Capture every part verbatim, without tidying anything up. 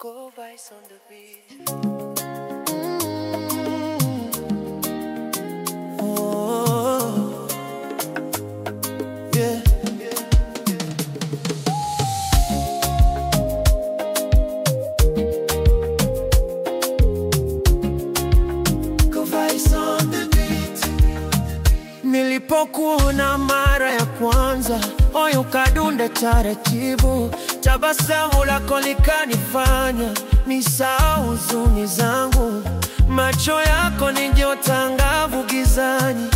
Go Vice on the beat. Oh, yeah, yeah, yeah. Go Vice on the beat. Nilipokuona mara ya kwanza, moyo ukadunda taratibu. Tabasamu lako likanifanya nisahau huzuni zangu. Macho yako ni nyota angavu gizani.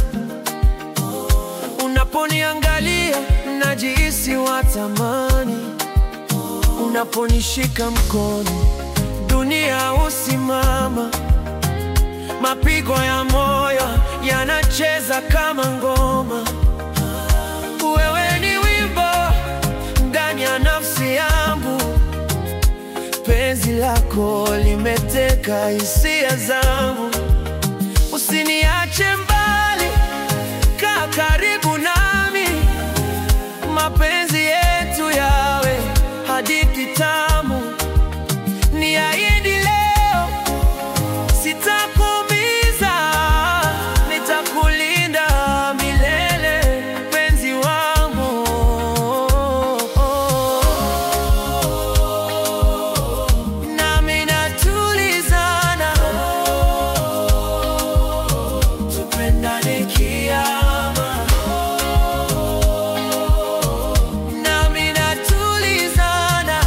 Unaponiangalia najihisi wa thamani. Unaponishika mkono dunia husimama. Mapigo ya moyo yanacheza kama ngoma. Wewe ni wimbo ndani ya nafsi yangu. Penzi lako limeteka hisia zangu. Usiniache mbali, kaa karibu nami. Mapenzi yetu yawe hadithi tamu. Niahidi leo sitakuumiza, nitakulinda milele penzi wangu. Nami natulizana, tupendane kiama. Nami natulizana,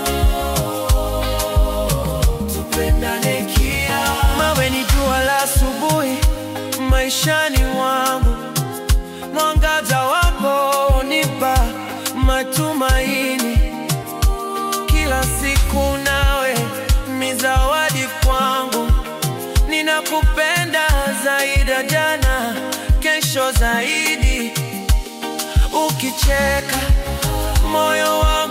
tupendane kiama. Wewe ni jua la asubuhi maishani mwangu. Mwangaza wako unipa matumaini. Kila siku nawe ni zawadi kwangu. Ninakupenda zaidi ya jana, kesho zaidi. Ukicheka moyo wangu